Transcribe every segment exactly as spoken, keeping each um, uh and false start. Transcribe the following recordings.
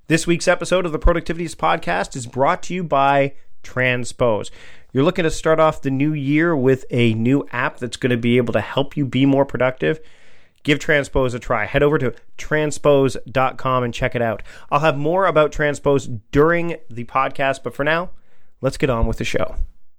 This week's episode of the Productivityist Podcast is brought to you by Transpose. You're looking to start off the new year with a new app that's going to be able to help you be more productive? Give Transpose a try. Head over to transpose dot com and check it out. I'll have more about Transpose during the podcast, but for now, let's get on with the show.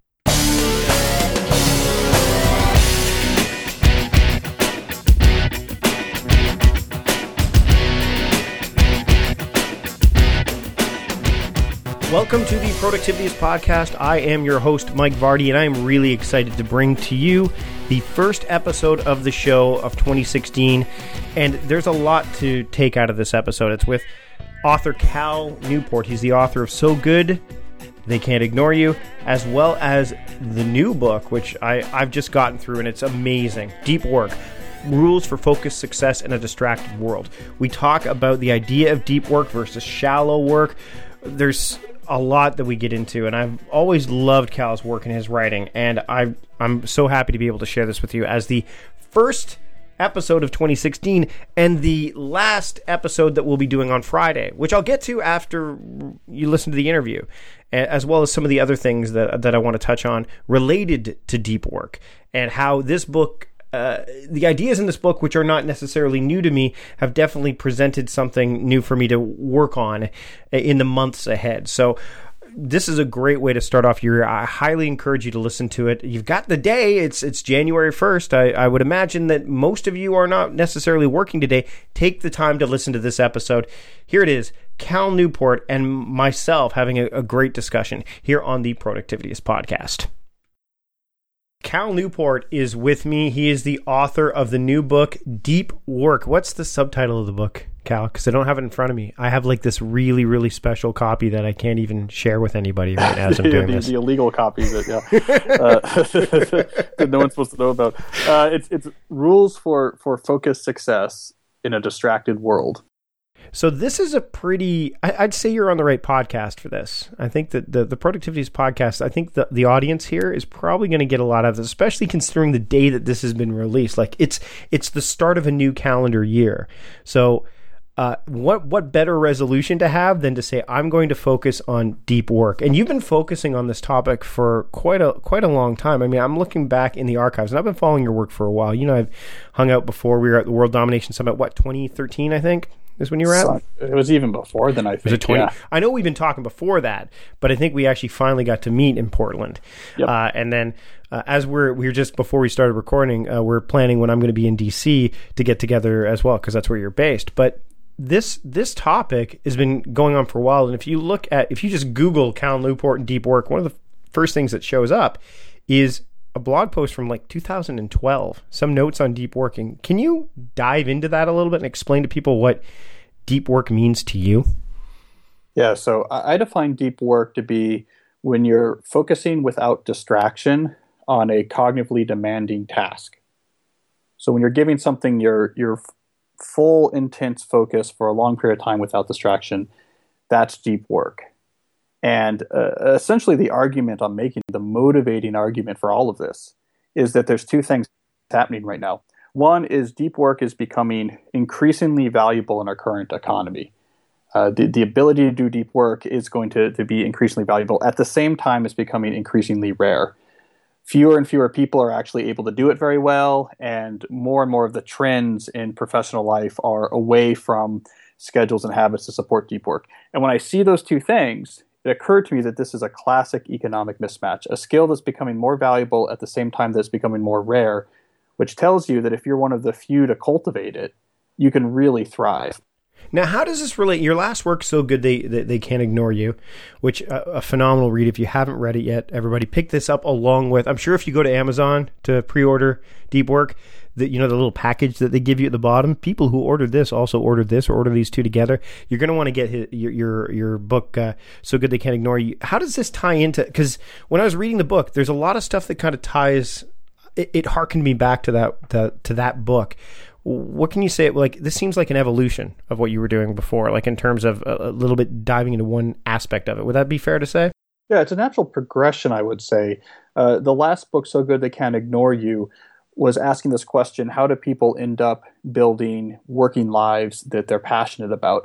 Welcome to the Productivityist Podcast. I am your host, Mike Vardy, and I am really excited to bring to you the first episode of the show of twenty sixteen. And there's a lot to take out of this episode. It's with author Cal Newport. He's the author of So Good They Can't Ignore You, as well as the new book, which I, I've just gotten through, and it's amazing. Deep Work. Rules for Focused Success in a Distracted World. We talk about the idea of deep work versus shallow work. There's a lot that we get into, and I've always loved Cal's work and his writing, and I, I'm so happy to be able to share this with you as the first episode of twenty sixteen and the last episode that we'll be doing on Friday, which I'll get to after you listen to the interview, as well as some of the other things that, that I want to touch on related to deep work and how this book Uh, the ideas in this book, which are not necessarily new to me, have definitely presented something new for me to work on in the months ahead. So this is a great way to start off your year. I highly encourage you to listen to it. You've got the day. It's it's January first. I, I would imagine that most of you are not necessarily working today. Take the time to listen to this episode. Here it is, Cal Newport and myself having a, a great discussion here on the Productivityist Podcast. Cal Newport is with me. He is the author of the new book, Deep Work. What's the subtitle of the book, Cal? Because I don't have it in front of me. I have like this really, really special copy that I can't even share with anybody right now as I'm doing the, this. The illegal copy that, yeah, uh, that no one's supposed to know about. Uh, it's it's rules for, for focused success in a distracted world. So this is a pretty, I'd say you're on the right podcast for this. I think that the, the Productivityist Podcast, I think the, the audience here is probably going to get a lot out of this, especially considering the day that this has been released. Like it's it's the start of a new calendar year. So uh, what what better resolution to have than to say, I'm going to focus on deep work. And you've been focusing on this topic for quite a quite a long time. I mean, I'm looking back in the archives, and I've been following your work for a while. You know, I've hung out before. We were at the World Domination Summit, what, twenty thirteen, I think? Is when you were at? So, it was even before then, I think. Was it twenty? Yeah. I know we've been talking before that, but I think we actually finally got to meet in Portland. Yep. Uh, and then uh, as we're, we were just, before we started recording, uh, we're planning when I'm going to be in D C to get together as well, because that's where you're based. But this this topic has been going on for a while. And if you look at, if you just Google Cal Newport and Deep Work, one of the first things that shows up is a blog post from like two thousand twelve, some notes on deep working. Can you dive into that a little bit and explain to people what deep work means to you? Yeah, so I define deep work to be when you're focusing without distraction on a cognitively demanding task. So when you're giving something your your full intense focus for a long period of time without distraction, that's deep work. And uh, essentially the argument I'm making, the motivating argument for all of this, is that there's two things happening right now. One is deep work is becoming increasingly valuable in our current economy. Uh, the, the ability to do deep work is going to, to be increasingly valuable. At the same time, it's becoming increasingly rare. Fewer and fewer people are actually able to do it very well, and more and more of the trends in professional life are away from schedules and habits to support deep work. And when I see those two things, it occurred to me that this is a classic economic mismatch, a skill that's becoming more valuable at the same time that it's becoming more rare, which tells you that if you're one of the few to cultivate it, you can really thrive. Now, how does this relate? Your last work, So Good They They, they Can't Ignore You, which uh, a phenomenal read. If you haven't read it yet, everybody pick this up along with, I'm sure if you go to Amazon to pre-order Deep Work, that you know the little package that they give you at the bottom, people who ordered this also ordered this or order these two together. You're going to want to get his, your your your book, uh, So Good They Can't Ignore You. How does this tie into, because when I was reading the book, there's a lot of stuff that kind of ties, it, it harkened me back to that to, to that book. What can you say? Like, this seems like an evolution of what you were doing before, like in terms of a, a little bit diving into one aspect of it. Would that be fair to say? Yeah, it's a natural progression, I would say. Uh, the last book, So Good They Can't Ignore You, was asking this question: how do people end up building working lives that they're passionate about?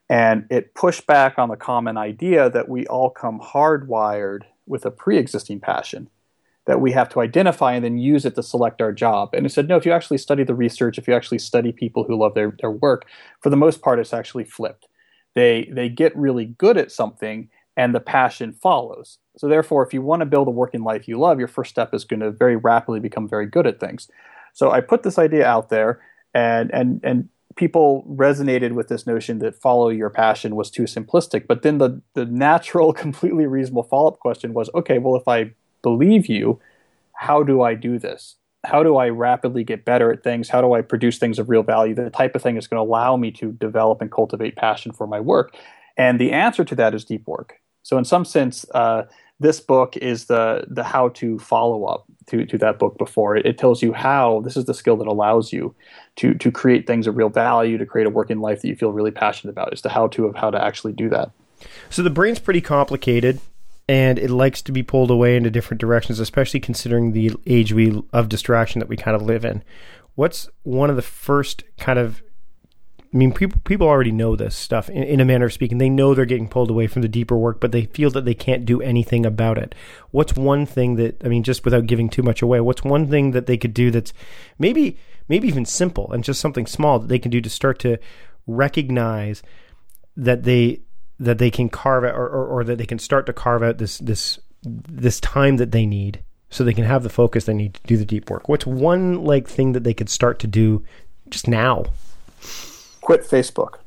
And it pushed back on the common idea that we all come hardwired with a pre-existing passion that we have to identify and then use it to select our job. And it said, no, if you actually study the research, if you actually study people who love their, their work, for the most part, it's actually flipped. They they get really good at something and the passion follows. So therefore, if you want to build a working life you love, your first step is going to very rapidly become very good at things. So I put this idea out there, and and and people resonated with this notion that follow your passion was too simplistic. But then the, the natural, completely reasonable follow-up question was, okay, well, if I believe you, how do I do this? How do I rapidly get better at things? How do I produce things of real value? The type of thing is going to allow me to develop and cultivate passion for my work. And the answer to that is deep work. So in some sense, uh, this book is the the how-to follow-up to, to that book before. It, it tells you how, this is the skill that allows you to, to create things of real value, to create a working life that you feel really passionate about. It's the how-to of how to actually do that. So the brain's pretty complicated, and it likes to be pulled away into different directions, especially considering the age we of distraction that we kind of live in. What's one of the first kind of, I mean, people people already know this stuff in, in a manner of speaking. They know they're getting pulled away from the deeper work, but they feel that they can't do anything about it. What's one thing that, I mean, just without giving too much away, what's one thing that they could do that's maybe maybe even simple and just something small that they can do to start to recognize that they that they can carve out, or, or, or that they can start to carve out this this this time that they need so they can have the focus they need to do the deep work? What's one like thing that they could start to do just now? Quit Facebook.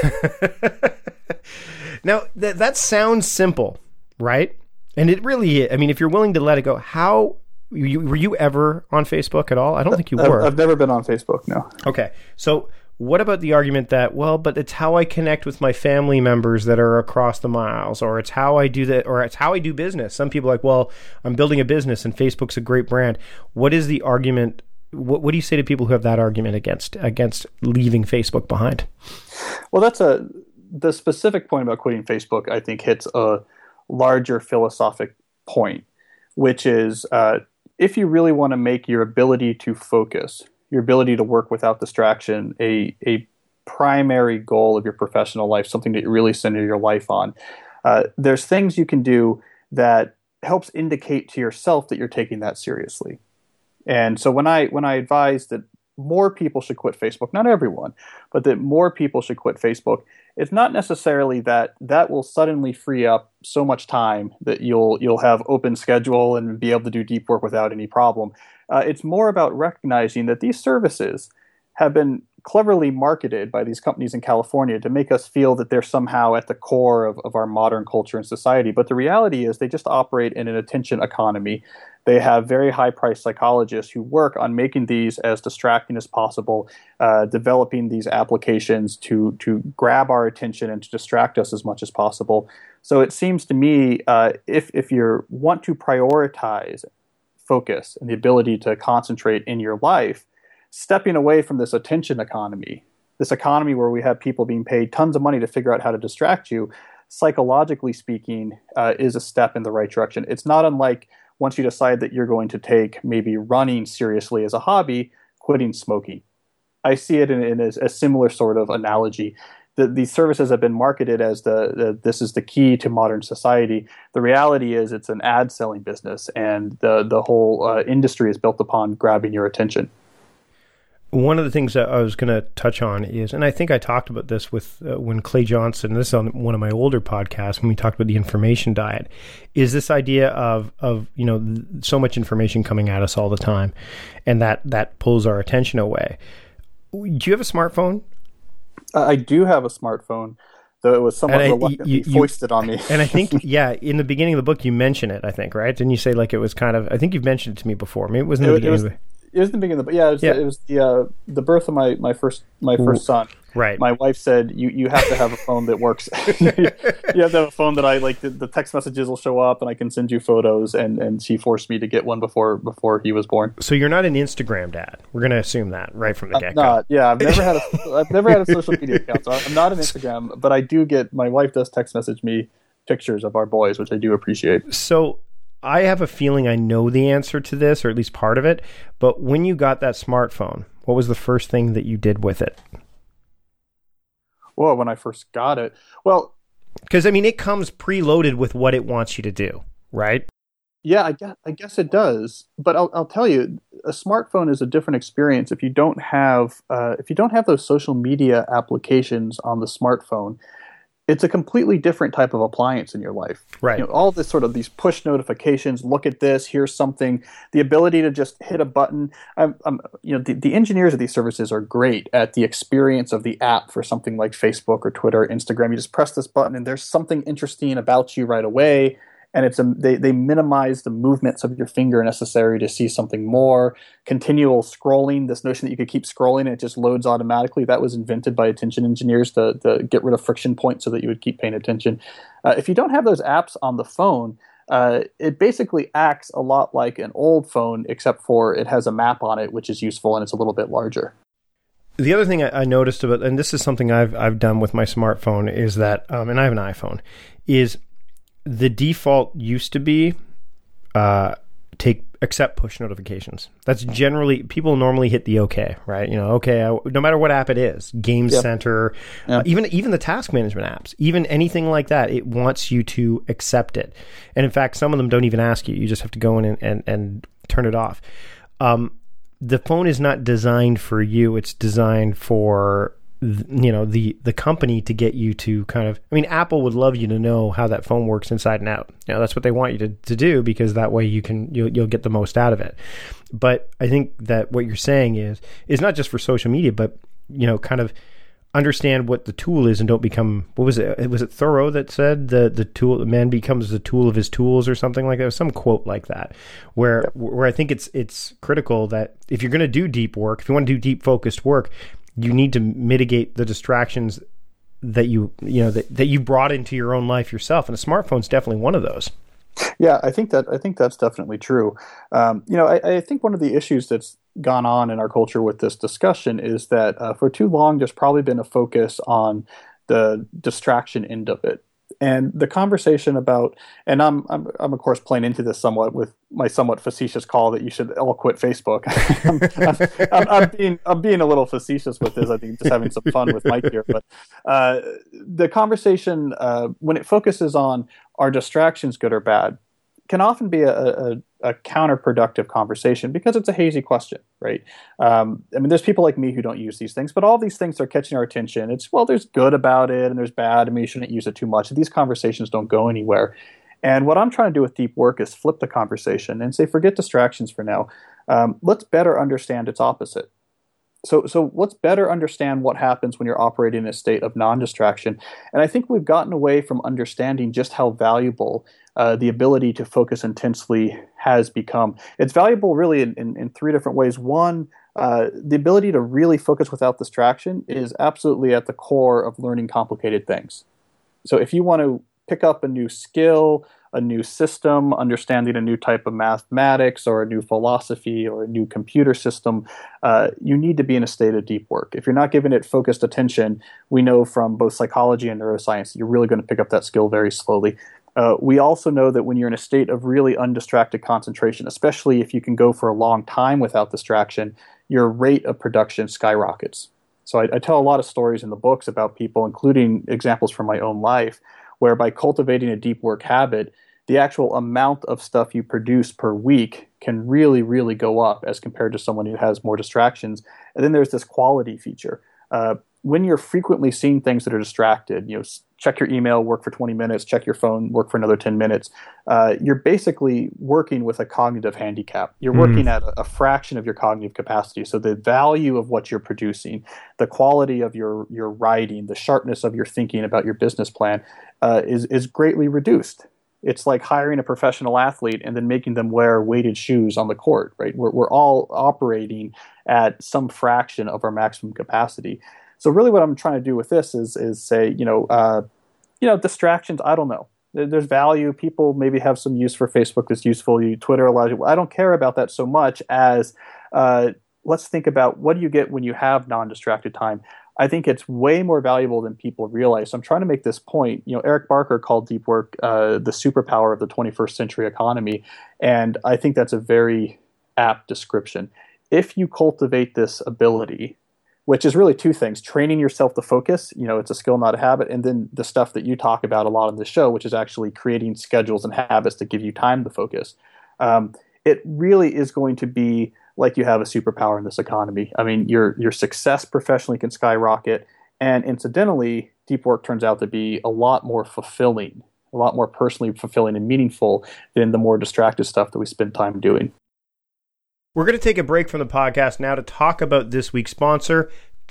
Now, th- that sounds simple, right? And it really is. I mean, if you're willing to let it go, how... You, were you ever on Facebook at all? I don't think you were. I've never been on Facebook, no. Okay. So what about the argument that, well, but it's how I connect with my family members that are across the miles, or it's how I do that, or it's how I do business? Some people are like, well, I'm building a business and Facebook's a great brand. What is the argument? What, what do you say to people who have that argument against against leaving Facebook behind? Well, that's a the specific point about quitting Facebook, I think, hits a larger philosophic point, which is uh, if you really want to make your ability to focus, your ability to work without distraction, a a primary goal of your professional life, something that you really center your life on, uh, there's things you can do that helps indicate to yourself that you're taking that seriously. And so when I when I advise that more people should quit Facebook, not everyone, but that more people should quit Facebook, it's not necessarily that that will suddenly free up so much time that you'll you'll have open schedule and be able to do deep work without any problem. Uh, it's more about recognizing that these services have been cleverly marketed by these companies in California to make us feel that they're somehow at the core of, of our modern culture and society. But the reality is they just operate in an attention economy. They have very high-priced psychologists who work on making these as distracting as possible, uh, developing these applications to to grab our attention and to distract us as much as possible. So it seems to me, uh, if if you want to prioritize focus and the ability to concentrate in your life, stepping away from this attention economy, this economy where we have people being paid tons of money to figure out how to distract you, psychologically speaking, uh, is a step in the right direction. It's not unlike once you decide that you're going to take maybe running seriously as a hobby, quitting smoking. I see it in, in a, a similar sort of analogy. The, these services have been marketed as the, the this is the key to modern society. The reality is it's an ad selling business, and the, the whole uh, industry is built upon grabbing your attention. One of the things that I was going to touch on is, and I think I talked about this with uh, when Clay Johnson, this is on one of my older podcasts, when we talked about the information diet, is this idea of, of you know, th- so much information coming at us all the time, and that, that pulls our attention away. Do you have a smartphone? Uh, I do have a smartphone, though it was somewhat reluctantly foisted on me. And I think, yeah, in the beginning of the book, you mention it, I think, right? Didn't you say like it was kind of, I think you've mentioned it to me before. Maybe it was in the it, beginning it was, of the It was the beginning of the yeah. It was, yeah. The, it was the uh, the birth of my, my first my first son. Right. My wife said you, you have to have a phone that works. You have to have a phone that I like. The, the text messages will show up, and I can send you photos. And, and she forced me to get one before before he was born. So you're not an Instagram dad. We're gonna assume that right from the get go. Not. Yeah, I've never had a I've never had a social media account. So I'm not an Instagram, but I do get. My wife does text message me pictures of our boys, which I do appreciate. So I have a feeling I know the answer to this, or at least part of it, but when you got that smartphone, what was the first thing that you did with it? Well, when I first got it, well, because I mean, it comes preloaded with what it wants you to do, right? Yeah, I guess, I guess it does. But I'll, I'll tell you, a smartphone is a different experience if you don't have uh, if you don't have those social media applications on the smartphone. It's a completely different type of appliance in your life. Right. You know, all this sort of these push notifications. Look at this. Here's something. The ability to just hit a button. I'm, I'm, you know, the, the engineers of these services are great at the experience of the app for something like Facebook or Twitter or Instagram. You just press this button, and there's something interesting about you right away. And it's a, they, they minimize the movements of your finger necessary to see something more. Continual scrolling, this notion that you could keep scrolling and it just loads automatically, that was invented by attention engineers to, to get rid of friction points so that you would keep paying attention. Uh, if you don't have those apps on the phone, uh, it basically acts a lot like an old phone, except for it has a map on it, which is useful and it's a little bit larger. The other thing I noticed about, and this is something I've I've done with my smartphone, is that, um, and I have an iPhone, is the default used to be uh, take accept push notifications. That's generally, people normally hit the okay, right? You know, okay, I, no matter what app it is, Game yep. Center, yep. uh, even even the task management apps, even anything like that, it wants you to accept it. And in fact, some of them don't even ask you. You just have to go in and, and, and turn it off. Um, the phone is not designed for you. It's designed for you know, the, the company to get you to kind of, I mean, Apple would love you to know how that phone works inside and out. You know, that's what they want you to, to do, because that way you can, you'll, you'll get the most out of it. But I think that what you're saying is, is not just for social media, but, you know, kind of understand what the tool is and don't become, what was it? Was it Thoreau that said the, the tool, the man becomes the tool of his tools or something like that? There was some quote like that where, yep. where I think it's, it's critical that if you're going to do deep work, if you want to do deep focused work, you need to mitigate the distractions that you, you know, that, that you brought into your own life yourself. And a smartphone's definitely one of those. Yeah, I think that, I think that's definitely true. Um, you know, I, I think one of the issues that's gone on in our culture with this discussion is that uh, for too long, there's probably been a focus on the distraction end of it. And the conversation about, and I'm, I'm, I'm of course playing into this somewhat with my somewhat facetious call that you should all quit Facebook. I'm, I'm, I'm being, I'm being a little facetious with this. I think just having some fun with Mike here. But uh, the conversation, uh, when it focuses on are distractions good or bad, can often be a, a, a counterproductive conversation because it's a hazy question, right? Um, I mean, there's people like me who don't use these things, but all these things are catching our attention. It's, well, there's good about it and there's bad. I mean, you shouldn't use it too much. These conversations don't go anywhere. And what I'm trying to do with deep work is flip the conversation and say, forget distractions for now. Um, let's better understand its opposite. So, so let's better understand what happens when you're operating in a state of non-distraction. And I think we've gotten away from understanding just how valuable uh, the ability to focus intensely has become. It's valuable really in, in, in three different ways. One, uh, the ability to really focus without distraction is absolutely at the core of learning complicated things. So if you want to pick up a new skill, a new system, understanding a new type of mathematics or a new philosophy or a new computer system, uh, you need to be in a state of deep work. If you're not giving it focused attention, we know from both psychology and neuroscience, you're really going to pick up that skill very slowly. Uh, we also know that when you're in a state of really undistracted concentration, especially if you can go for a long time without distraction, your rate of production skyrockets. So I, I tell a lot of stories in the books about people, including examples from my own life, where by cultivating a deep work habit, the actual amount of stuff you produce per week can really, really go up as compared to someone who has more distractions. And then there's this quality feature. Uh, when you're frequently seeing things that are distracted, you know, check your email, work for twenty minutes, check your phone, work for another ten minutes, uh, you're basically working with a cognitive handicap. You're working mm. at a, a fraction of your cognitive capacity. So the value of what you're producing, the quality of your, your writing, the sharpness of your thinking about your business plan uh, is, is greatly reduced. It's like hiring a professional athlete and then making them wear weighted shoes on the court, right? We're, we're all operating at some fraction of our maximum capacity. So really what I'm trying to do with this is is say, you know, uh, you know, distractions, I don't know. There's value. People maybe have some use for Facebook that's useful. You, Twitter allows you. I don't care about that so much as uh, let's think about what do you get when you have non-distracted time. I think it's way more valuable than people realize. So I'm trying to make this point. You know, Eric Barker called deep work uh, the superpower of the twenty-first century economy, and I think that's a very apt description. If you cultivate this ability, which is really two things: training yourself to focus. You know, it's a skill, not a habit. And then the stuff that you talk about a lot on the show, which is actually creating schedules and habits that give you time to focus. Um, it really is going to be like you have a superpower in this economy. I mean, your your success professionally can skyrocket. And incidentally, deep work turns out to be a lot more fulfilling, a lot more personally fulfilling and meaningful than the more distracted stuff that we spend time doing. We're going to take a break from the podcast now to talk about this week's sponsor,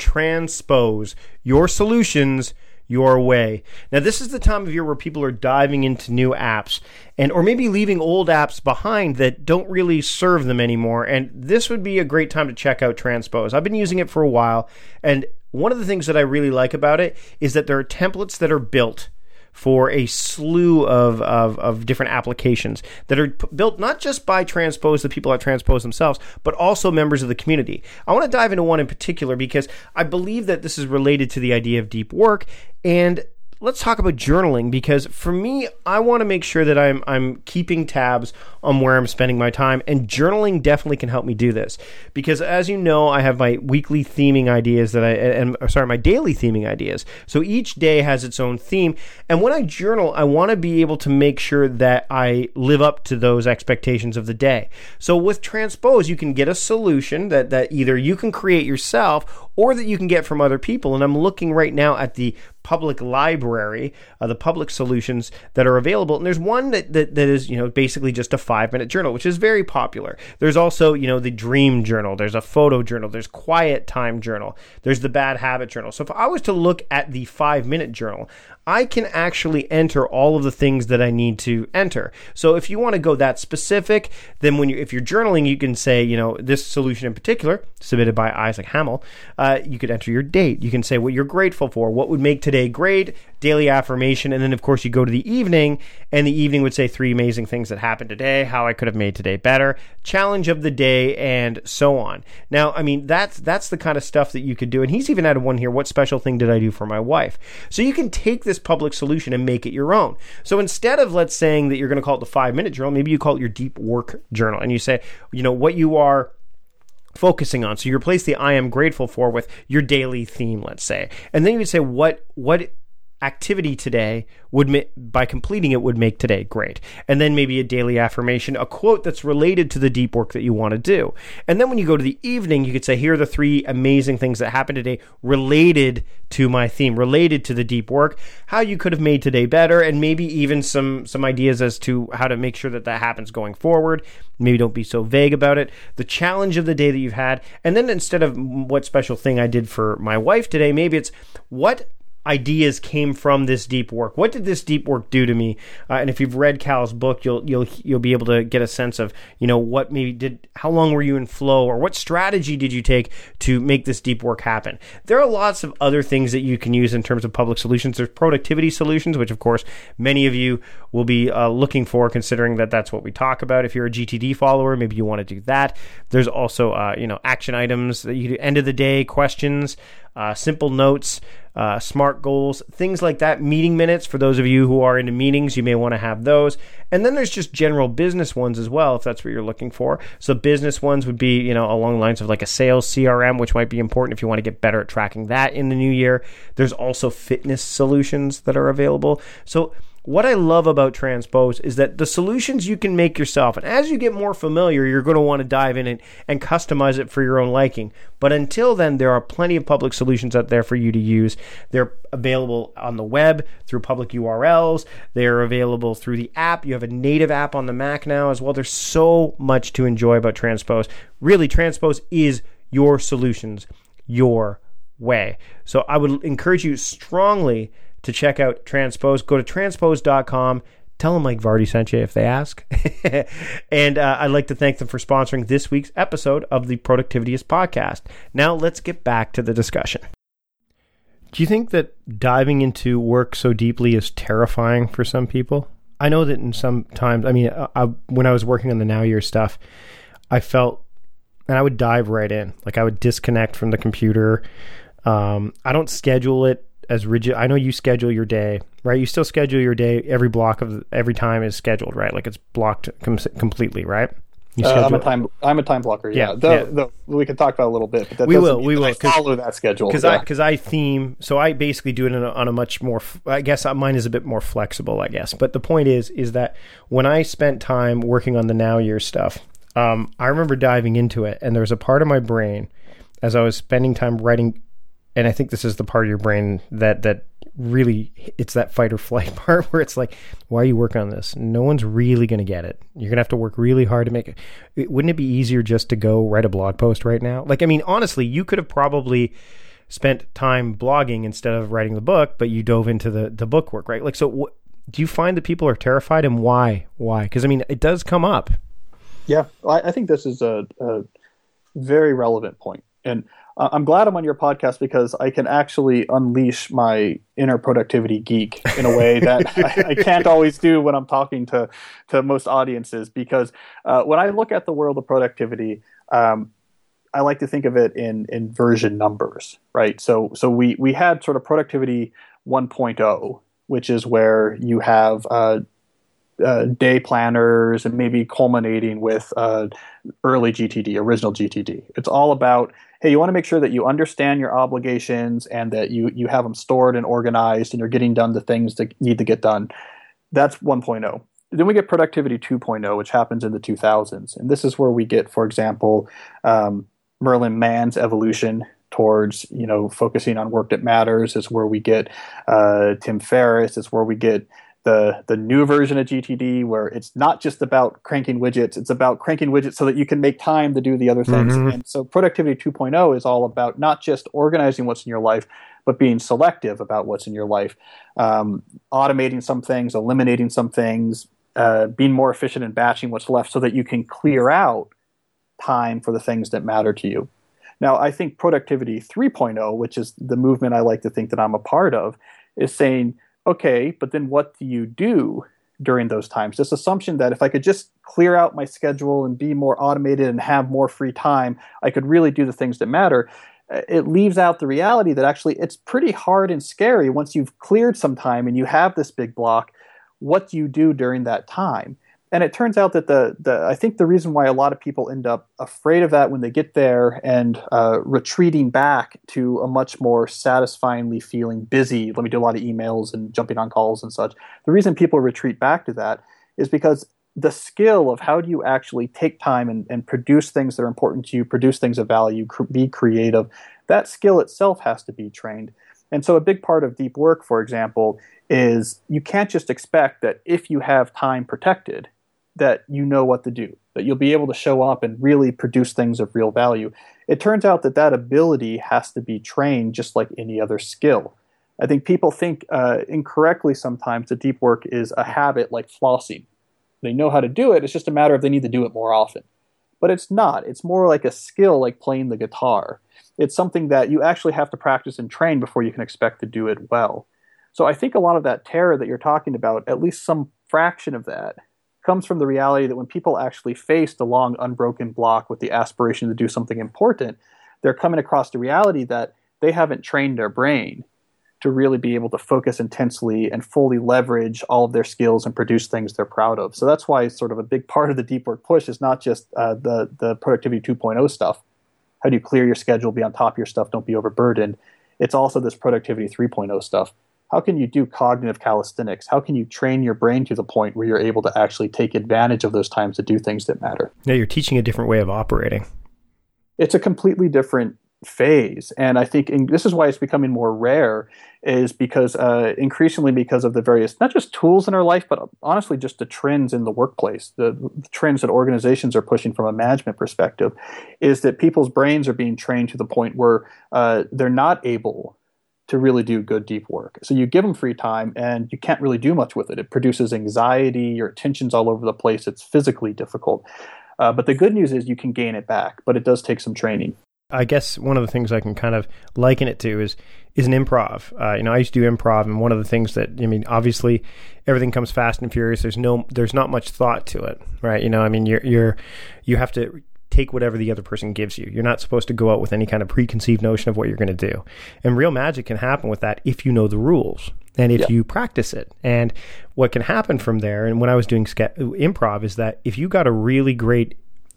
Transpose, your solutions your way. Now, this is the time of year where people are diving into new apps and or maybe leaving old apps behind that don't really serve them anymore. And this would be a great time to check out Transpose. I've been using it for a while, and one of the things that I really like about it is that there are templates that are built for a slew of, of, of different applications that are p- built not just by Transpose, the people at Transpose themselves, but also members of the community. I want to dive into one in particular because I believe that this is related to the idea of deep work. And let's talk about journaling, because for me, I want to make sure that I'm I'm keeping tabs on where I'm spending my time, and journaling definitely can help me do this. Because as you know, I have my weekly theming ideas that I and sorry, my daily theming ideas. So each day has its own theme, and when I journal, I want to be able to make sure that I live up to those expectations of the day. So with Transpose, you can get a solution that that either you can create yourself or that you can get from other people. And I'm looking right now at the public library, uh, the public solutions that are available. And there's one that, that that is, you know, basically just a five minute journal, which is very popular. There's also, you know, the dream journal. There's a photo journal. There's quiet time journal. There's the bad habit journal. So if I was to look at the five minute journal, I can actually enter all of the things that I need to enter. So if you want to go that specific, then when you, if you're journaling, you can say, you know, this solution in particular, submitted by Isaac Hamill, uh, you could enter your date. You can say what you're grateful for, what would make today great, daily affirmation, and then of course you go to the evening, and the evening would say three amazing things that happened today, how I could have made today better, challenge of the day, and so on. Now, I mean, that's that's the kind of stuff that you could do. And he's even added one here, what special thing did I do for my wife? So you can take this public solution and make it your own. So instead of, let's saying that you're going to call it the five minute journal, maybe you call it your deep work journal, and you say, you know, what you are focusing on. So you replace the I am grateful for with your daily theme, let's say. And then you would say what what activity today would ma- by completing it would make today great. And then maybe a daily affirmation, a quote that's related to the deep work that you want to do. And then when you go to the evening, you could say, here are the three amazing things that happened today related to my theme, related to the deep work, how you could have made today better, and maybe even some some ideas as to how to make sure that that happens going forward. Maybe don't be so vague about it. The challenge of the day that you've had. And then instead of what special thing I did for my wife today, maybe it's what ideas came from this deep work. What did this deep work do to me? Uh, and if you've read Cal's book, you'll you'll you'll be able to get a sense of, you know, what maybe did, how long were you in flow, or what strategy did you take to make this deep work happen? There are lots of other things that you can use in terms of public solutions. There's productivity solutions, which of course many of you will be uh, looking for, considering that that's what we talk about. If you're a G T D follower, maybe you want to do that. There's also uh, you know, action items that you do, end of the day questions, uh, simple notes, Uh, SMART goals, things like that. Meeting minutes, for those of you who are into meetings, you may want to have those. And then there's just general business ones as well, if that's what you're looking for. So business ones would be, you know, along the lines of like a sales C R M, which might be important if you want to get better at tracking that in the new year. There's also fitness solutions that are available. So what I love about Transpose is that the solutions you can make yourself, and as you get more familiar, you're going to want to dive in and, and customize it for your own liking. But until then, there are plenty of public solutions out there for you to use. They're available on the web through public U R Ls. They're available through the app. You have a native app on the Mac now as well. There's so much to enjoy about Transpose. Really, Transpose is your solutions, your way. So I would encourage you strongly to check out Transpose. Go to transpose dot com. Tell them Mike Vardy sent you if they ask. And uh, I'd like to thank them for sponsoring this week's episode of the Productivityist podcast. Now let's get back to the discussion. Do you think that diving into work so deeply is terrifying for some people? I know that in some times, I mean, I, I, when I was working on the Now Year stuff, I felt, and I would dive right in. Like I would disconnect from the computer. Um, I don't schedule it as rigid. I know you schedule your day, right? You still schedule your day. Every block of every time is scheduled, right? Like it's blocked com- completely, right? You uh, I'm a time I'm a time blocker. Yeah, yeah, the, yeah. The, we can talk about it a little bit, but that we doesn't will. We mean will I follow that schedule because yeah. I because I theme. So I basically do it in a, on a much more. I guess mine is a bit more flexible. I guess, but the point is is that when I spent time working on the Now Year stuff, um, I remember diving into it, and there was a part of my brain as I was spending time writing, and I think this is the part of your brain that that. really it's that fight or flight part where it's like, why are you working on this? No one's really going to get it. You're going to have to work really hard to make it. it. Wouldn't it be easier just to go write a blog post right now? Like, I mean, honestly, you could have probably spent time blogging instead of writing the book, but you dove into the, the book work, right? Like, so what, do you find that people are terrified, and why? Why? Because, I mean, it does come up. Yeah, I, I think this is a, a very relevant point. And I'm glad I'm on your podcast because I can actually unleash my inner productivity geek in a way that I, I can't always do when I'm talking to, to most audiences. Because uh, when I look at the world of productivity, um, I like to think of it in, in version numbers, right? So so we, we had sort of productivity one point oh, which is where you have uh, uh, day planners and maybe culminating with uh, early G T D, original G T D. It's all about, hey, you want to make sure that you understand your obligations and that you, you have them stored and organized and you're getting done the things that need to get done. That's one point oh. Then we get productivity two point oh, which happens in the two thousands. And this is where we get, for example, um, Merlin Mann's evolution towards, you know, focusing on work that matters. Is where we get uh, Tim Ferriss. It's where we get the the new version of G T D, where it's not just about cranking widgets, it's about cranking widgets so that you can make time to do the other things. Mm-hmm. And so productivity two point oh is all about not just organizing what's in your life, but being selective about what's in your life, um, automating some things, eliminating some things, uh, being more efficient in batching what's left so that you can clear out time for the things that matter to you. Now, I think productivity three point oh, which is the movement I like to think that I'm a part of, is saying, okay, but then what do you do during those times? This assumption that if I could just clear out my schedule and be more automated and have more free time, I could really do the things that matter. It leaves out the reality that actually it's pretty hard and scary once you've cleared some time and you have this big block. What do you do during that time? And it turns out that the, the I think the reason why a lot of people end up afraid of that when they get there and uh, retreating back to a much more satisfyingly feeling busy, let me do a lot of emails and jumping on calls and such. The reason people retreat back to that is because the skill of how do you actually take time and, and produce things that are important to you, produce things of value, cr- be creative, that skill itself has to be trained. And so a big part of deep work, for example, is you can't just expect that if you have time protected, that you know what to do, that you'll be able to show up and really produce things of real value. It turns out that that ability has to be trained just like any other skill. I think people think uh, incorrectly sometimes that deep work is a habit like flossing. They know how to do it, it's just a matter of they need to do it more often. But it's not. It's more like a skill like playing the guitar. It's something that you actually have to practice and train before you can expect to do it well. So I think a lot of that terror that you're talking about, at least some fraction of that, comes from the reality that when people actually face the long unbroken block with the aspiration to do something important, they're coming across the reality that they haven't trained their brain to really be able to focus intensely and fully leverage all of their skills and produce things they're proud of. So that's why sort of a big part of the deep work push is not just uh, the, the productivity two point oh stuff. How do you clear your schedule, be on top of your stuff, don't be overburdened? It's also this productivity three point oh stuff. How can you do cognitive calisthenics? How can you train your brain to the point where you're able to actually take advantage of those times to do things that matter? Yeah, you're teaching a different way of operating. It's a completely different phase. And I think and this is why it's becoming more rare, is because uh, increasingly because of the various, not just tools in our life, but honestly just the trends in the workplace, the, the trends that organizations are pushing from a management perspective, is that people's brains are being trained to the point where uh, they're not able to really do good deep work. So you give them free time and you can't really do much with it. It produces anxiety, your attention's all over the place, it's physically difficult. Uh, but the good news is you can gain it back, but it does take some training. I guess one of the things I can kind of liken it to is is an improv. Uh, you know, I used to do improv, and one of the things that, I mean, obviously everything comes fast and furious. There's no, there's not much thought to it, right? You know, I mean, you're, you're, you have to take whatever the other person gives you. You're not supposed to go out with any kind of preconceived notion of what you're going to do. And real magic can happen with that if you know the rules and if yeah. you practice it. And what can happen from there, and when I was doing ske- improv, is that if you got a really great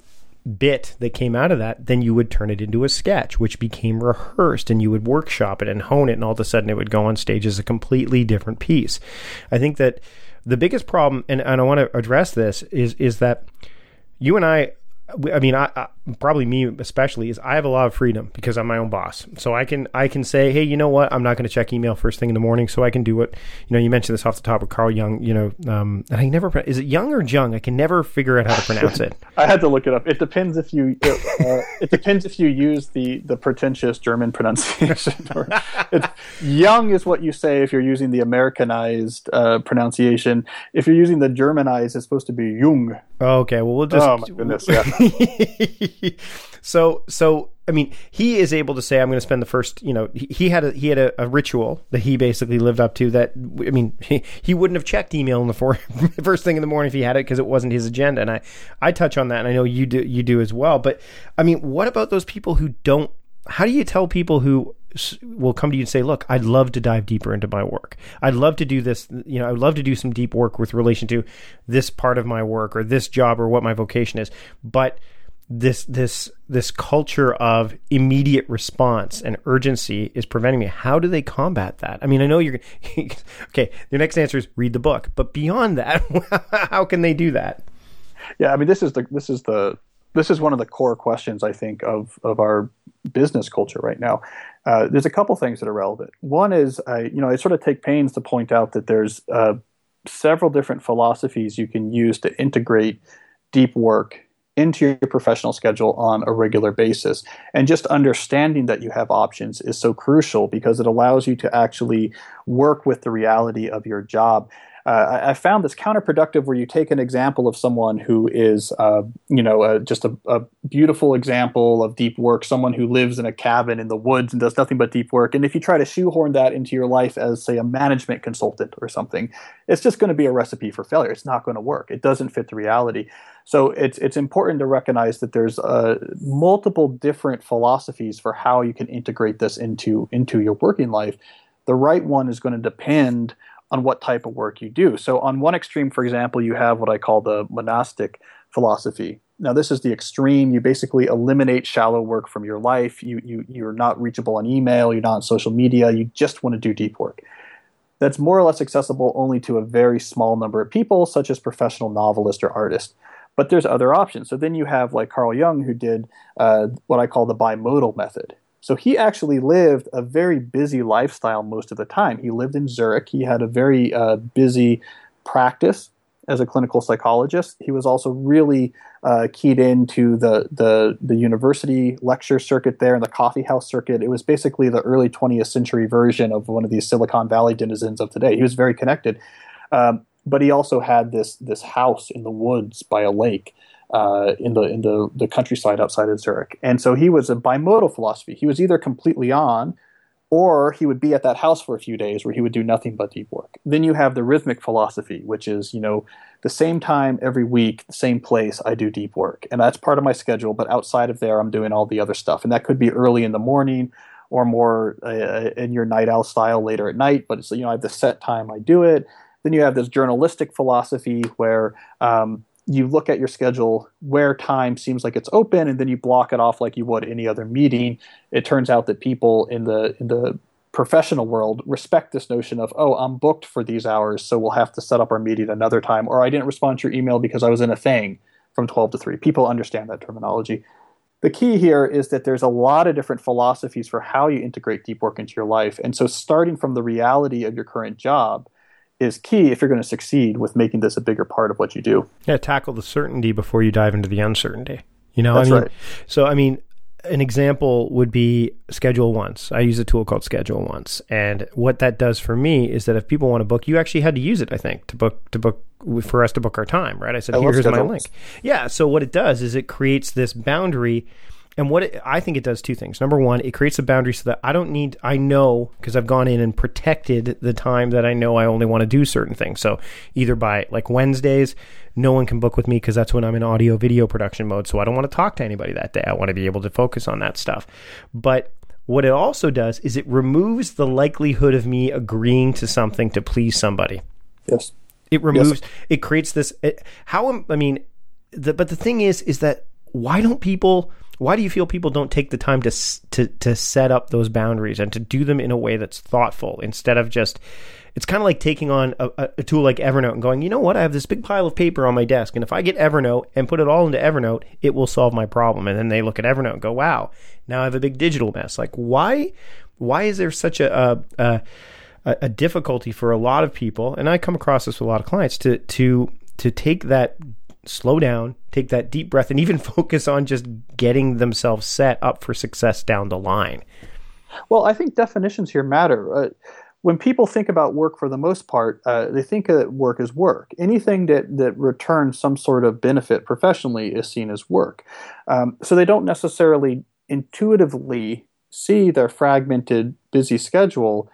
bit that came out of that, then you would turn it into a sketch, which became rehearsed, and you would workshop it and hone it, and all of a sudden it would go on stage as a completely different piece. I think that the biggest problem, and, and I want to address this, is is that you and I, I mean, I, I, probably me especially, is I have a lot of freedom because I'm my own boss. So I can I can say, hey, you know what? I'm not going to check email first thing in the morning. So I can do what, you know, you mentioned this off the top with Carl Jung, you know, um, and I never, is it Jung or Jung? I can never figure out how to pronounce it. I had to look it up. It depends if you, uh, it depends if you use the, the pretentious German pronunciation. Or it's, Jung is what you say if you're using the Americanized uh, pronunciation. If you're using the Germanized, it's supposed to be Jung. Oh, okay, well, we'll just... Oh, my goodness, yeah. so, so I mean, he is able to say, I'm going to spend the first, you know, he, he had a he had a, a ritual that he basically lived up to that, I mean, he, he wouldn't have checked email in the for, first thing in the morning if he had it because it wasn't his agenda. And I, I touch on that, and I know you do, you do as well. But, I mean, what about those people who don't, how do you tell people who will come to you and say, look, I'd love to dive deeper into my work. I'd love to do this, you know, I'd love to do some deep work with relation to this part of my work or this job or what my vocation is. But this, this, this culture of immediate response and urgency is preventing me. How do they combat that? I mean, I know you're, okay, the next answer is read the book, but beyond that, how can they do that? Yeah. I mean, this is the, this is the, this is one of the core questions, I think, of, of our business culture right now. Uh, there's a couple things that are relevant. One is, I, you know, I sort of take pains to point out that there's uh, several different philosophies you can use to integrate deep work into your professional schedule on a regular basis. And just understanding that you have options is so crucial because it allows you to actually work with the reality of your job. Uh, I found this counterproductive where you take an example of someone who is, uh, you know, uh, just a, a beautiful example of deep work, someone who lives in a cabin in the woods and does nothing but deep work. And if you try to shoehorn that into your life as, say, a management consultant or something, it's just going to be a recipe for failure. It's not going to work. It doesn't fit the reality. So it's it's important to recognize that there's uh, multiple different philosophies for how you can integrate this into into your working life. The right one is going to depend on what type of work you do. So on one extreme, for example, you have what I call the monastic philosophy. Now, this is the extreme. You basically eliminate shallow work from your life. You, you, you're not reachable on email. You're not on social media. You just want to do deep work. That's more or less accessible only to a very small number of people, such as professional novelists or artists. But there's other options. So then you have like Carl Jung, who did uh, what I call the bimodal method. So he actually lived a very busy lifestyle most of the time. He lived in Zurich. He had a very uh, busy practice as a clinical psychologist. He was also really uh, keyed into the, the the university lecture circuit there and the coffee house circuit. It was basically the early twentieth century version of one of these Silicon Valley denizens of today. He was very connected. Um, but he also had this this house in the woods by a lake. Uh, in the in the, the countryside outside of Zurich. And so he was a bimodal philosophy. He was either completely on, or he would be at that house for a few days where he would do nothing but deep work. Then you have the rhythmic philosophy, which is, you know, the same time every week, the same place, I do deep work. And that's part of my schedule, but outside of there, I'm doing all the other stuff. And that could be early in the morning or more uh, in your night owl style later at night. But it's, you know, I have the set time I do it. Then you have this journalistic philosophy where um, you look at your schedule where time seems like it's open, and then you block it off like you would any other meeting. It turns out that people in the in the professional world respect this notion of, oh, I'm booked for these hours, so we'll have to set up our meeting another time, or I didn't respond to your email because I was in a thing from twelve to three. People understand that terminology. The key here is that there's a lot of different philosophies for how you integrate deep work into your life. And so starting from the reality of your current job is key if you're going to succeed with making this a bigger part of what you do. Yeah, tackle the certainty before you dive into the uncertainty. You know, That's I mean, right. So, I mean, an example would be Schedule Once. I use a tool called Schedule Once. And what that does for me is that if people want to book, you actually had to use it, I think, to book, to book for us to book our time, right? I said, I Here, here's my Schedule link. Yeah. So what it does is it creates this boundary. And what it, I think it does two things. Number one, it creates a boundary so that I don't need, I know, because I've gone in and protected the time that I know I only want to do certain things. So either by like Wednesdays, no one can book with me because that's when I'm in audio video production mode. So I don't want to talk to anybody that day. I want to be able to focus on that stuff. But what it also does is it removes the likelihood of me agreeing to something to please somebody. Yes. It removes, yes. It creates this, it, how, I mean, the, but the thing is, is that why don't people, why do you feel people don't take the time to, to, to set up those boundaries and to do them in a way that's thoughtful instead of just, it's kind of like taking on a, a tool like Evernote and going, you know what, I have this big pile of paper on my desk, and if I get Evernote and put it all into Evernote, it will solve my problem. And then they look at Evernote and go, wow, now I have a big digital mess. Like, why, why is there such a, a, a, a difficulty for a lot of people, and I come across this with a lot of clients, to to to take that, slow down, take that deep breath, and even focus on just getting themselves set up for success down the line? Well, I think definitions here matter. Uh, when people think about work, for the most part, uh, they think that work is work. Anything that, that returns some sort of benefit professionally is seen as work. Um, so they don't necessarily intuitively see their fragmented, busy schedule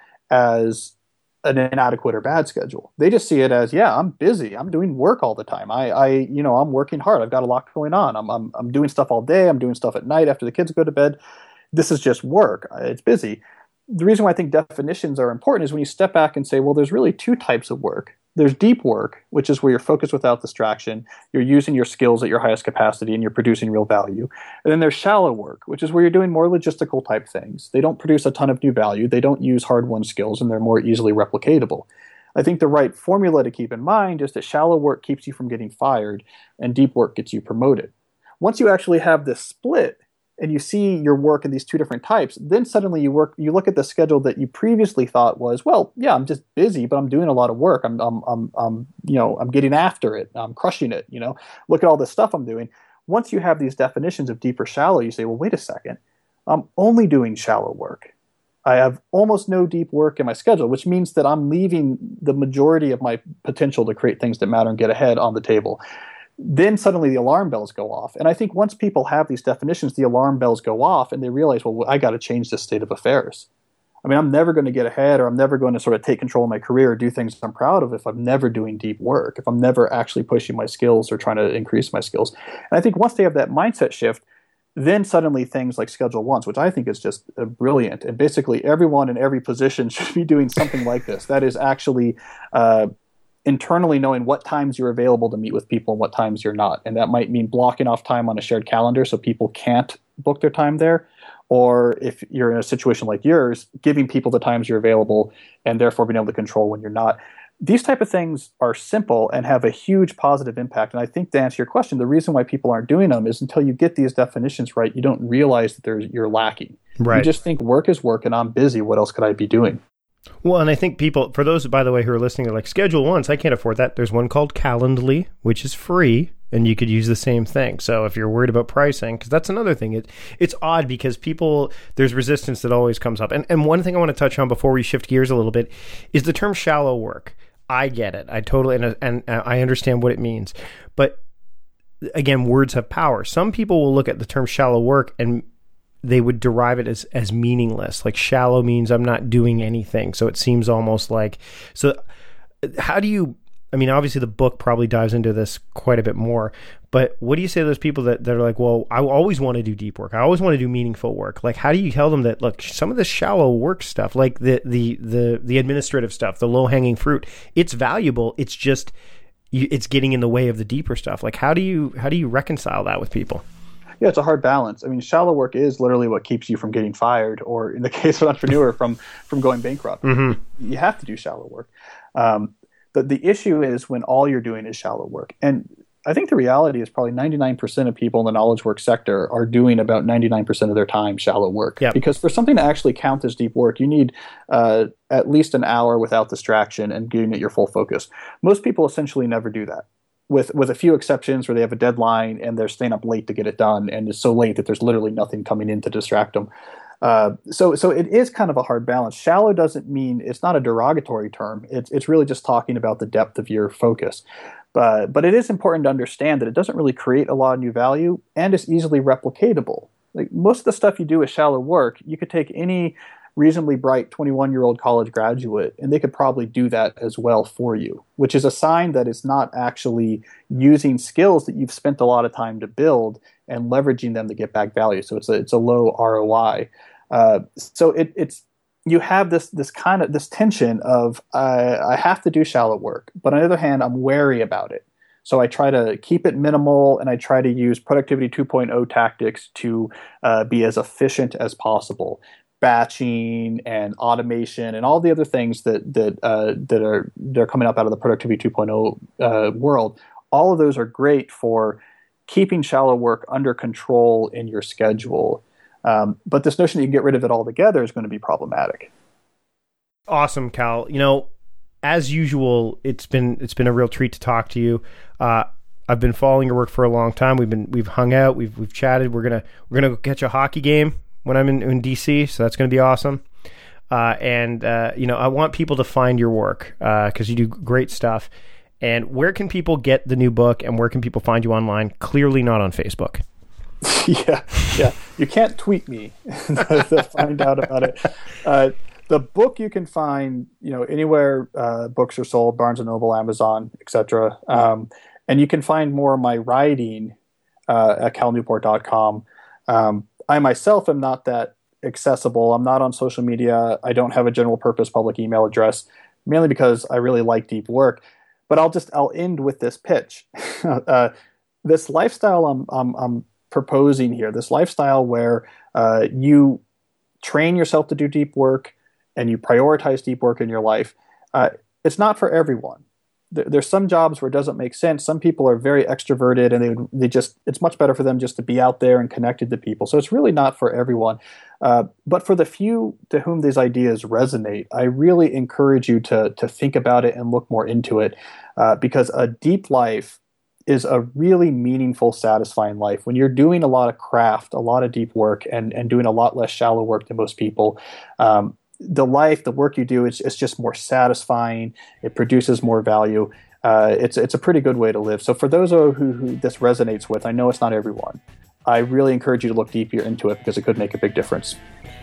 as an inadequate or bad schedule. They just see it as, yeah, I'm busy. I'm doing work all the time. I, I you know, I'm working hard. I've got a lot going on. I'm, I'm, I'm doing stuff all day. I'm doing stuff at night after the kids go to bed. This is just work. It's busy. The reason why I think definitions are important is when you step back and say, well, there's really two types of work. There's deep work, which is where you're focused without distraction. You're using your skills at your highest capacity and you're producing real value. And then there's shallow work, which is where you're doing more logistical type things. They don't produce a ton of new value. They don't use hard-won skills, and they're more easily replicatable. I think the right formula to keep in mind is that shallow work keeps you from getting fired and deep work gets you promoted. Once you actually have this split, and you see your work in these two different types, then suddenly you work. You look at the schedule that you previously thought was, well, yeah, I'm just busy, but I'm doing a lot of work. I'm, I'm, I'm, I'm, you know, I'm getting after it. I'm crushing it. You know, look at all this stuff I'm doing. Once you have these definitions of deep or shallow, you say, well, wait a second, I'm only doing shallow work. I have almost no deep work in my schedule, which means that I'm leaving the majority of my potential to create things that matter and get ahead on the table. Then suddenly the alarm bells go off. And I think once people have these definitions, the alarm bells go off and they realize, well, I got to change this state of affairs. I mean, I'm never going to get ahead, or I'm never going to sort of take control of my career or do things I'm proud of if I'm never doing deep work, if I'm never actually pushing my skills or trying to increase my skills. And I think once they have that mindset shift, then suddenly things like Schedule Once, which I think is just uh, brilliant. And basically everyone in every position should be doing something like this. That is actually uh, internally knowing what times you're available to meet with people and what times you're not. And that might mean blocking off time on a shared calendar so people can't book their time there. Or if you're in a situation like yours, giving people the times you're available and therefore being able to control when you're not. These type of things are simple and have a huge positive impact. And I think to answer your question, the reason why people aren't doing them is until you get these definitions right, you don't realize that there's, you're lacking. Right. You just think work is work and I'm busy. What else could I be doing? Well, and I think people, for those, by the way, who are listening, are like, Schedule Once, I can't afford that. There's one called Calendly, which is free, and you could use the same thing. So if you're worried about pricing, because that's another thing. It, it's odd because people, there's resistance that always comes up. And, and one thing I want to touch on before we shift gears a little bit is the term shallow work. I get it. I totally, and, and I understand what it means. But again, words have power. Some people will look at the term shallow work and they would derive it as, as meaningless. Like shallow means I'm not doing anything. So it seems almost like, so how do you, I mean, obviously the book probably dives into this quite a bit more, but what do you say to those people that, that are like, well, I always want to do deep work. I always want to do meaningful work. Like, how do you tell them that, look, some of the shallow work stuff, like the, the, the, the administrative stuff, the low hanging fruit, it's valuable. It's just, you, it's getting in the way of the deeper stuff. Like, how do you, how do you reconcile that with people? Yeah, it's a hard balance. I mean, shallow work is literally what keeps you from getting fired, or in the case of an entrepreneur, from from going bankrupt. Mm-hmm. You have to do shallow work. Um, the, the issue is when all you're doing is shallow work. And I think the reality is probably ninety-nine percent of people in the knowledge work sector are doing about ninety-nine percent of their time shallow work. Yep. Because for something to actually count as deep work, you need uh, at least an hour without distraction and giving it your full focus. Most people essentially never do that. With with a few exceptions where they have a deadline and they're staying up late to get it done, and it's so late that there's literally nothing coming in to distract them. Uh, so so it is kind of a hard balance. Shallow doesn't mean, it's not a derogatory term. It's it's really just talking about the depth of your focus. But but it is important to understand that it doesn't really create a lot of new value, and it's easily replicatable. Like most of the stuff you do is shallow work. You could take any reasonably bright twenty-one-year-old college graduate, and they could probably do that as well for you, which is a sign that it's not actually using skills that you've spent a lot of time to build and leveraging them to get back value. So it's a it's a low R O I. Uh, so it, it's you have this this kind of this tension of uh, I have to do shallow work, but on the other hand, I'm wary about it. So I try to keep it minimal, and I try to use productivity two point oh tactics to uh, be as efficient as possible. Batching and automation and all the other things that that uh, that are they're coming up out of the productivity two point oh uh, world. All of those are great for keeping shallow work under control in your schedule. Um, but this notion that you can get rid of it altogether is going to be problematic. Awesome, Cal. You know, as usual, it's been it's been a real treat to talk to you. Uh, I've been following your work for a long time. We've been we've hung out, we've we've chatted. We're gonna we're gonna go catch a hockey game when I'm in, in D C, so that's gonna be awesome. Uh, and uh, you know, I want people to find your work because uh, you do great stuff. And where can people get the new book, and where can people find you online? Clearly not on Facebook. yeah, yeah. You can't tweet me to find out about it. Uh, the book you can find, you know, anywhere uh, books are sold, Barnes and Noble, Amazon, et cetera. Um, and you can find more of my writing uh, at cal newport dot com. Um, I myself am not that accessible. I'm not on social media. I don't have a general purpose public email address, mainly because I really like deep work. But I'll just I'll end with this pitch. uh, this lifestyle I'm, I'm I'm proposing here, this lifestyle where uh, you train yourself to do deep work and you prioritize deep work in your life. Uh, it's not for everyone. There, there's some jobs where it doesn't make sense. Some people are very extroverted and they they just it's much better for them just to be out there and connected to people. So it's really not for everyone. Uh, but for the few to whom these ideas resonate, I really encourage you to to think about it and look more into it. Uh, because a deep life is a really meaningful, satisfying life. When you're doing a lot of craft, a lot of deep work, and, and doing a lot less shallow work than most people, um, the life, the work you do, is it's just more satisfying. It produces more value. Uh, it's it's a pretty good way to live. So for those who, who this resonates with, I know it's not everyone. I really encourage you to look deeper into it because it could make a big difference.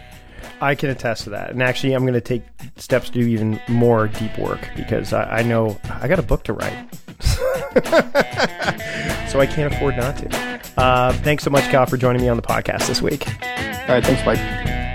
I can attest to that. And actually, I'm going to take steps to do even more deep work because I, I know I got a book to write. So I can't afford not to. Uh, thanks so much, Cal, for joining me on the podcast this week. All right. Thanks, Mike.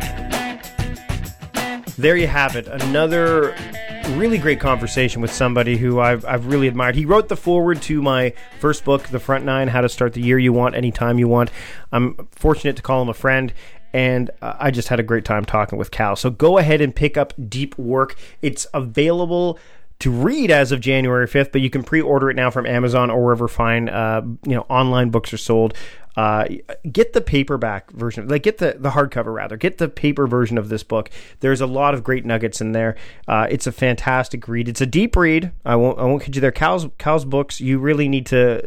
There you have it. Another really great conversation with somebody who I've, I've really admired. He wrote the foreword to my first book, The Front Nine, How to Start the Year You Want, Anytime You Want. I'm fortunate to call him a friend. And uh, I just had a great time talking with Cal. So go ahead and pick up Deep Work. It's available to read as of January fifth, but you can pre-order it now from Amazon or wherever fine uh, you know online books are sold. Uh, get the paperback version, like get the, the hardcover rather, get the paper version of this book. There's a lot of great nuggets in there. Uh, it's a fantastic read. It's a deep read. I won't, I won't kid you there. Cal's, Cal's books, you really need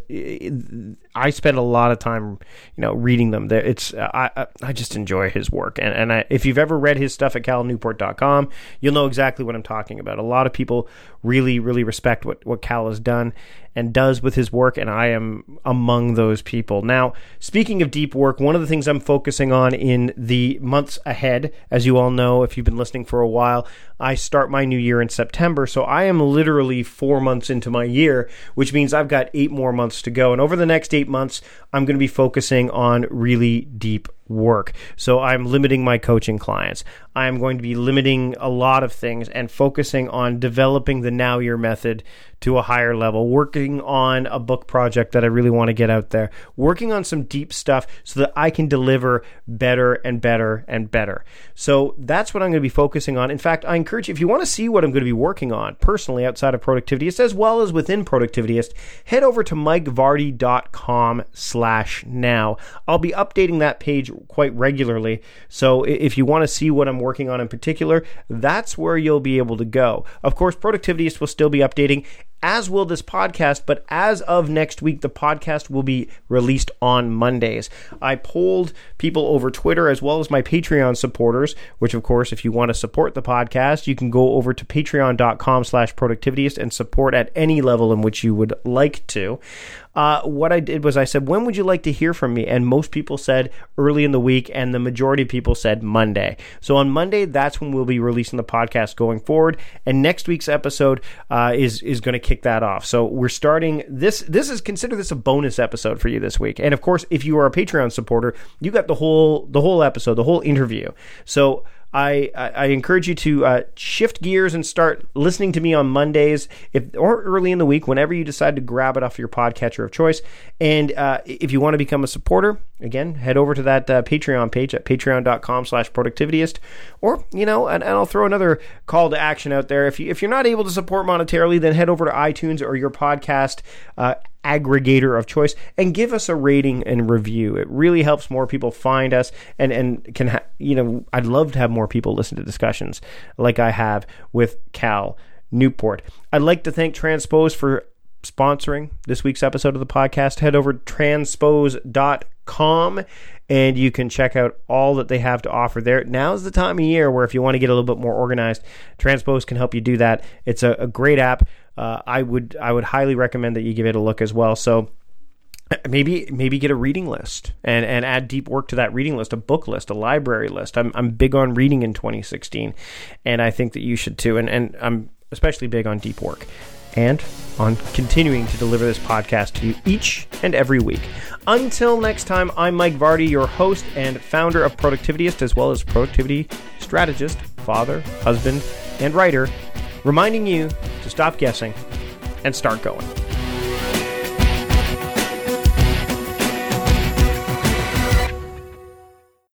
to, I spend a lot of time, you know, reading them. It's, I, I just enjoy his work. And, and I, if you've ever read his stuff at cal newport dot com, you'll know exactly what I'm talking about. A lot of people really, really respect what, what Cal has done and does with his work, and I am among those people. Now, speaking of deep work, one of the things I'm focusing on in the months ahead, as you all know, if you've been listening for a while, I start my new year in September, so I am literally four months into my year, which means I've got eight more months to go. And over the next eight months, I'm going to be focusing on really deep work. So I'm limiting my coaching clients. I'm going to be limiting a lot of things and focusing on developing the Now Year method to a higher level, working on a book project that I really want to get out there, working on some deep stuff so that I can deliver better and better and better. So that's what I'm going to be focusing on. In fact, I encourage you, if you want to see what I'm going to be working on personally outside of Productivityist as well as within Productivityist, head over to mikevardy.com slash now. I'll be updating that page quite regularly. So if you want to see what I'm working on in particular, that's where you'll be able to go. Of course, Productivityist will still be updating, as will this podcast, but as of next week, the podcast will be released on Mondays. I polled people over Twitter as well as my Patreon supporters, which of course, if you want to support the podcast, you can go over to patreon.com slash productivityist and support at any level in which you would like to. Uh, what I did was I said, when would you like to hear from me? And most people said early in the week, and the majority of people said Monday. So on Monday, that's when we'll be releasing the podcast going forward. And next week's episode uh, is is going to kick that off. So we're starting this. This is consider this a bonus episode for you this week. And of course, if you are a Patreon supporter, you got the whole the whole episode, the whole interview. So I, I, I encourage you to uh, shift gears and start listening to me on Mondays if or early in the week, whenever you decide to grab it off your podcatcher of choice. And uh, if you want to become a supporter, again, head over to that uh, Patreon page at patreon.com slash productivityist. Or, you know, and, and I'll throw another call to action out there. If, you, if you're not able to support monetarily, then head over to iTunes or your podcast uh, aggregator of choice and give us a rating and review. It really helps more people find us, and and can ha- you know I'd love to have more people listen to discussions like I have with Cal Newport. I'd like to thank Transpose for sponsoring this week's episode of the podcast. Head over to transpose dot com and you can check out all that they have to offer there. Now's the time of year where if you want to get a little bit more organized, Transpose can help you do that. It's a, a great app. Uh, I would I would highly recommend that you give it a look as well. So maybe maybe get a reading list and, and add deep work to that reading list, a book list, a library list. I'm I'm big on reading in twenty sixteen, and I think that you should too. And, and I'm especially big on deep work and on continuing to deliver this podcast to you each and every week. Until next time, I'm Mike Vardy, your host and founder of Productivityist, as well as productivity strategist, father, husband, and writer, reminding you to stop guessing and start going.